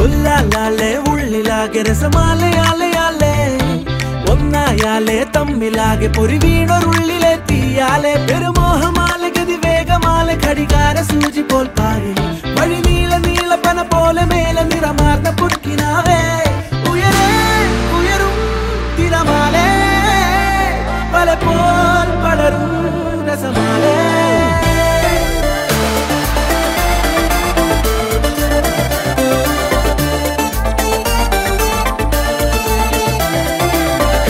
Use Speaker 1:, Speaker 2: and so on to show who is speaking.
Speaker 1: ഉല്ലാലാലെ ഉള്ളിലാകെ രസമാലയാലയാലേ ഒന്നായാലേ തമ്മിലാകെ പൊരി വീണൊരുള്ളിലെ തീയാലെ പെരുമോഹമാല ഗതി വേഗമാല ഘടികാര സൂചി പോൽ പാറി വഴി നീള നീളപ്പന പോലെ മേലെ നിറമാർന്ന പുഷ്കിനാവേ ഉയരേ ഉയരും തിരമാലേ പല പോൽ പടരും രസമാ